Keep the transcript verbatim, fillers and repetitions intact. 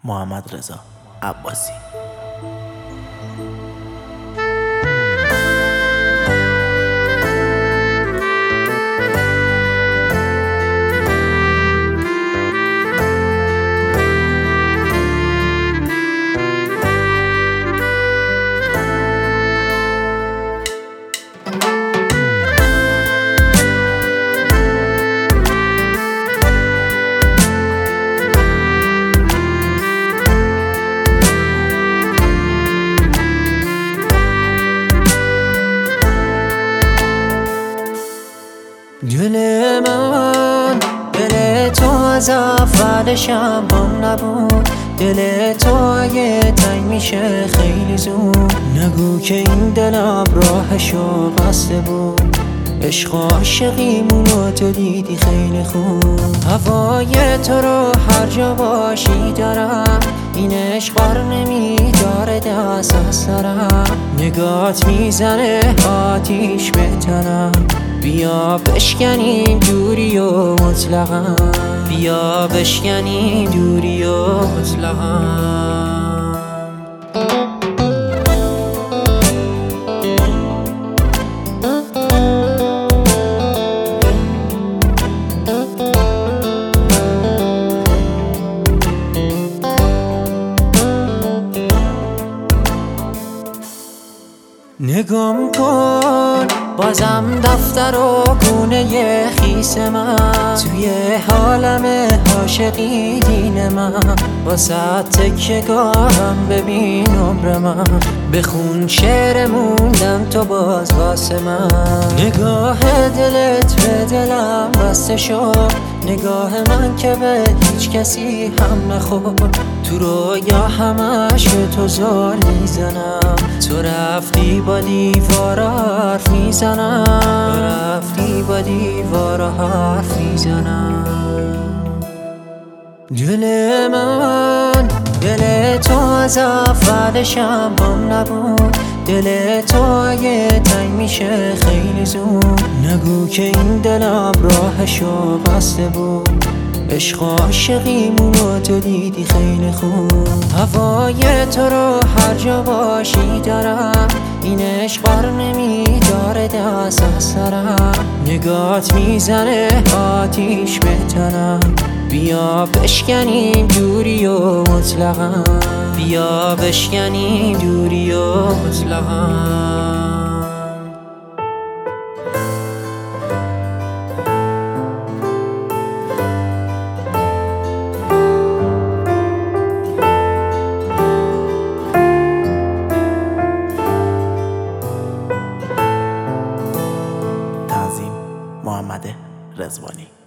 محمدرضا عباسی. دل من دل تو از اولشم بام نبود، دل تو اگه تنگ میشه خیلی زود نگو که این دلم راهشو بسته بود. عشق عاشقیمونو تو دیدی خیلی خوب، هوای تو رو هر جا باشی دارم، این عشق بر نمیداره دست از سرم، نگات میزنه آتیش به تنم، بیا بشکنیم دوری و مطلقا، بیا بشکنیم دوری و مطلقا. نگام کن بازم دفتر و گونه خیس من، توی حالم عاشقی دین من، واسه تکیه‌گاهم ببین عمر من، بخون شعر موندم تو باز واسه من. نگاه دلت به دلم بسته شد، نگاه من که به هیچ کسی هم نخورد، تو رویا همش به تو زار میزنم، تو رفتی با دیوارا حرف میزنم، تو رفتی با دیوارا حرف میزنم. دل من دل تو از اولشم بام نبود، دل تو اگه تنگ میشه خیلی زود نگو که این دلم راهشو بسته بود. عشق عاشقیمونو تو دیدی خیلی خوب، هوای تو رو هر جا باشی دارم، این عشق بر نمیداره دست از سرم، نگات میزنه آتیش به تنم، بیا بشکنیم دوری و مطلقا، بیا بشکنیم دوری و مطلقا. محمد رضوانی.